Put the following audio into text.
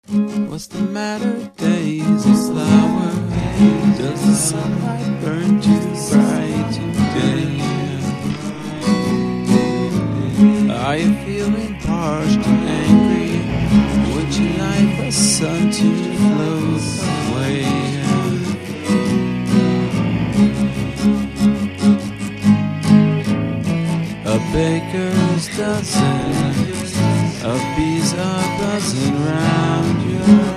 What's the matter? Days of flower. Does the sunlight burn too bright today? Are you feeling parched and angry? Would you like the sun to float away? A baker's dozen of bees are buzzing round your